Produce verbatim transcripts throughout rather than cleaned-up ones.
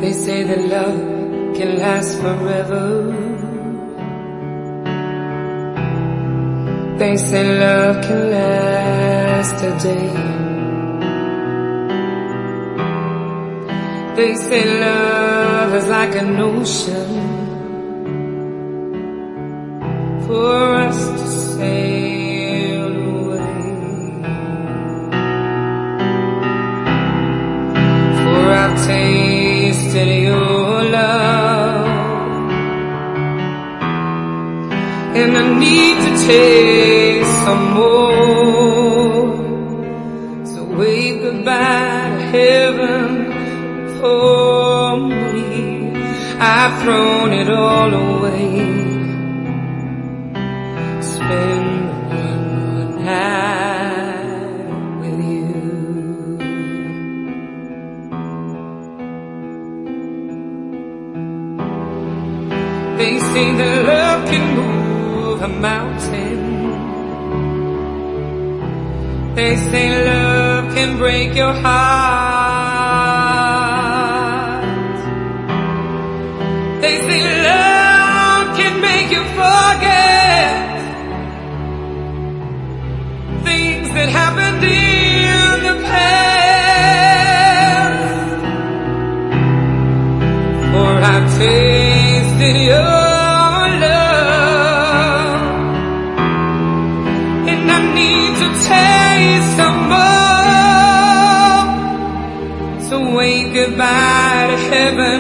They say that love can last forever. They say love can last a day. They say love is like an ocean for us to sail away. For I've tasted your love, and I need to taste some more. So wave goodbye to heaven for me. I've thrown it all away. Spend one more night with you. They say that love can move a mountain. They say love can break your heart. They say love can make you forget things that happened in the past. For I've tasted your love, and I need to taste some more. So wave goodbye to heaven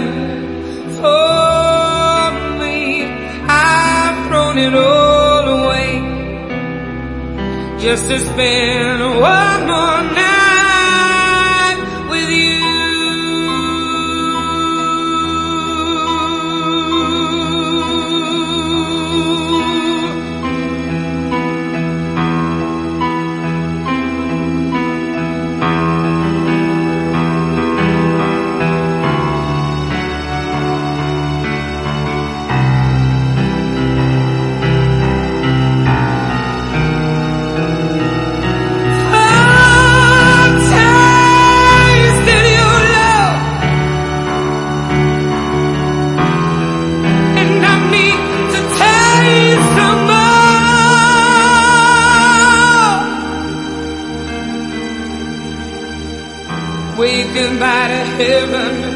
for me. I've thrown it all away just to spend one more night with you. Wave goodbye to heaven